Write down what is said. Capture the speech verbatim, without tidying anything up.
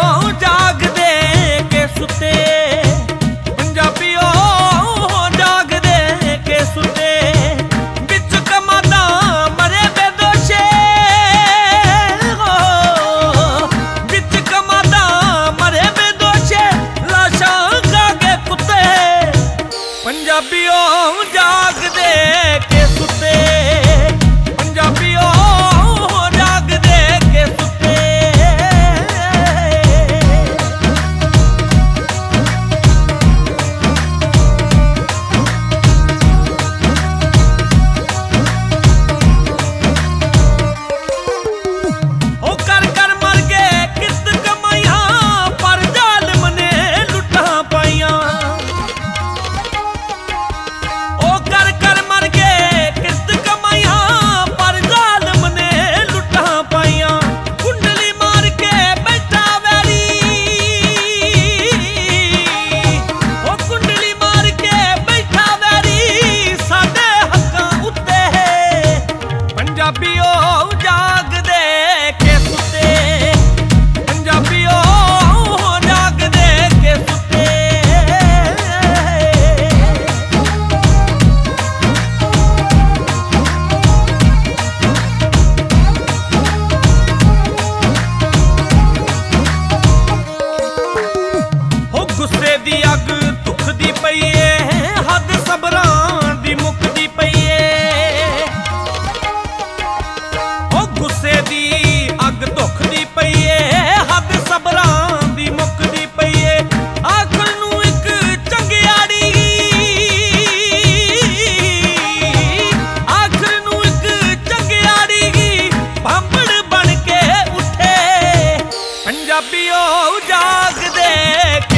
ਜਾਗਦੇ ਕੇ ਸੁੱਤੇ, ਪੰਜਾਬੀਓ ਜਾਗਦੇ ਕੇ ਸੁੱਤੇ, ਵਿੱਚ ਕਮਾਦਾਂ ਮਰੇ ਬੇਦੋਸ਼ੇ, ਵਿੱਚ ਕਮਾਦਾਂ ਮਰੇ ਬੇਦੋਸ਼ੇ, ਲਾਸ਼ਾਂ ਖਾ ਕੇ ਕੁੱਤੇ, ਪੰਜਾਬੀਓ ਜਾਗਦੇ ਕੇ ਸੁੱਤੇ, ਪੰਜਾਬੀਓ ਜਾਗਦੇ ਕੇ ਸੁੱਤੇ। ਉਹ ਕਰ ਕਰ ਮਰ ਗਏ ਕਿਰਤ ਕਮਾਈਆਂ, ਪਰ ਜ਼ਾਲਮ ਨੇ ਲੁੱਟਾਂ ਪਾਈਆਂ। ਉਹ ਕਰ ਕਰ ਮਰ ਗਏ ਕਿਰਤ ਕਮਾਈਆਂ, ਪਰ ਜ਼ਾਲਮ ਨੇ ਲੁੱਟਾਂ ਪਾਈਆਂ। ਕੁੰਡਲੀ ਮਾਰ ਕੇ ਬੈਠਾ ਵੈਰੀ, ਉਹ ਕੁੰਡਲੀ ਮਾਰ ਕੇ ਬੈਠਾ ਵੈਰੀ, ਸਾਡੇ ਹੱਕਾਂ ਉੱਤੇ, ਪੰਜਾਬੀਓ ਜਾਗਦੇ ਕੇ ਸੁੱਤੇ, ਪੰਜਾਬੀਓ ਜਾਗਦੇ ਕੇ ਸੁੱਤੇ। ਹੋ ਗੁੱਸੇ ਦੀ ਅੱਗ ਧੁਖਦੀ ਪਈ ਏ, ਹੱਦ ਸਬਰਾਂ ਦੀ ਮੁੱਕਦੀ ਪਈ ਏ। ਹੋ ਗੁੱਸੇ ਦੀ ਅੱਗ ਧੁਖਦੀ ਪਈ ਏ, ਹੱਦ ਸਬਰਾਂ ਦੀ ਮੁੱਕਦੀ ਪਈ ਏ। ਆਖਰ ਨੂੰ ਇੱਕ ਚੰਗਿਆੜੀ, ਆਖਰ ਨੂੰ ਇੱਕ ਚੰਗਿਆੜੀ ਭਾਂਬੜ ਬਣ ਕੇ ਉੱਠੇ, ਪੰਜਾਬੀਓ ਜਾਗਦੇ